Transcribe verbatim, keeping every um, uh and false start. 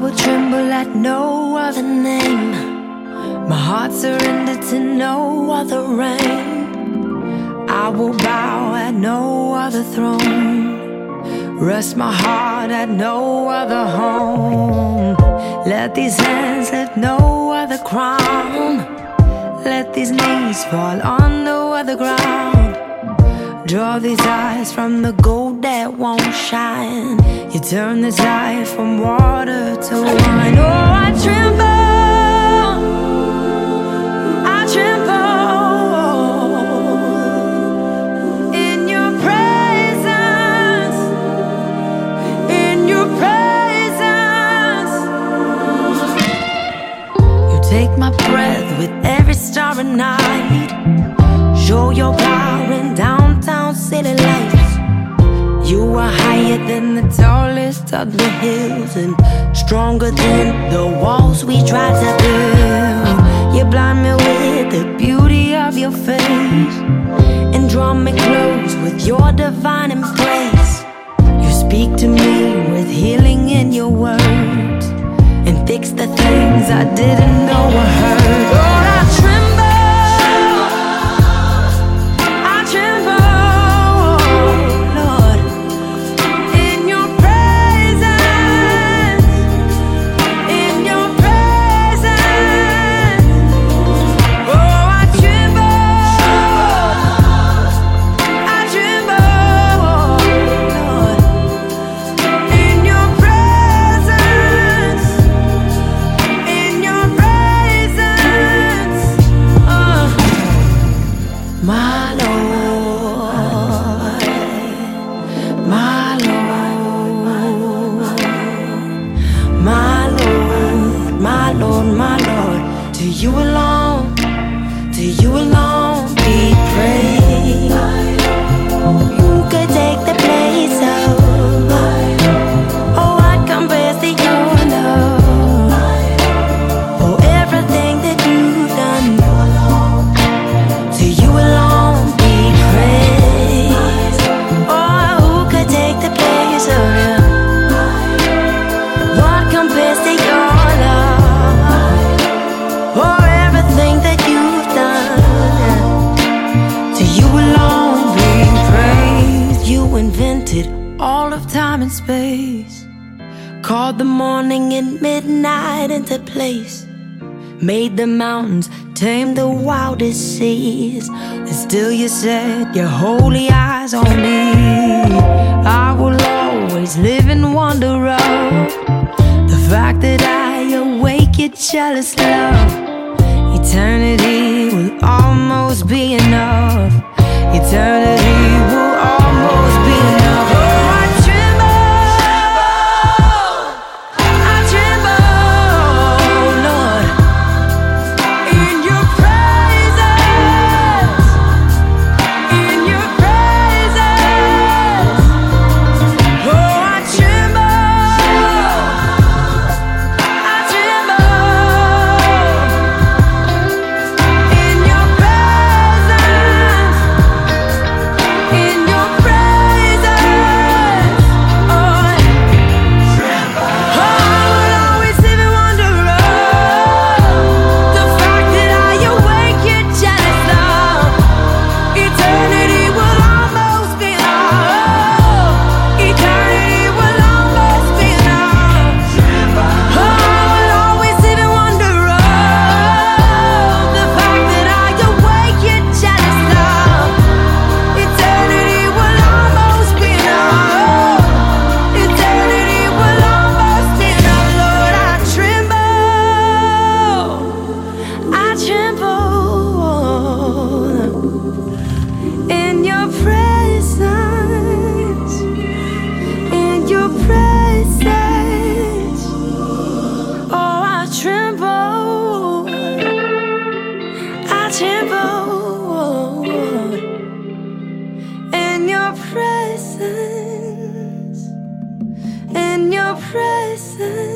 will tremble at no other name. My heart surrendered to no other reign. I will bow at no other throne. Rest my heart at no other home. Let these hands have no other crown. Let these knees fall on no other ground. Draw these eyes from the gold that won't shine. You turn the tide from water to wine. Oh, I tremble, I tremble in your presence, in your presence. You take my breath with every starry night. Show your power in downtown city lights. You are higher than the tallest of the hills, and stronger than the walls we tried to build. You blind me with the beauty of your face, and draw me close with your divine embrace. You speak to me with healing in your words, and fix the things I didn't know I heard. Lord, I tremble, to you alone, to you alone be praised. Who could take the place of, oh, what compares to your love? For everything that you've done, to you alone be praised. Oh, who could take the place of you? What compares to your love? For everything that you've done, to you alone be praised. You invented all of time and space, called the morning and midnight into place, made the mountains, tamed the wildest seas, and still you set your holy eyes on me. I will always live in wonder of the fact that I awake your jealous love. Eternity will almost be enough. Eternity will almost be enough. Oh, I tremble, I tremble, Lord, in your presence, in your presence. Oh, I tremble, I tremble in your presence, in your presence. Oh, oh, I will always live in wonder of the fact that I awake your jealous love. Eternity will almost be enough. Eternity will almost be enough. Oh, I will always live in wonder of the fact that I awake your jealous love. Eternity will almost be enough. Eternity will almost be enough. Lord, I tremble, I tremble in your presence, in your presence. Oh, I tremble, I tremble in your presence, in your presence.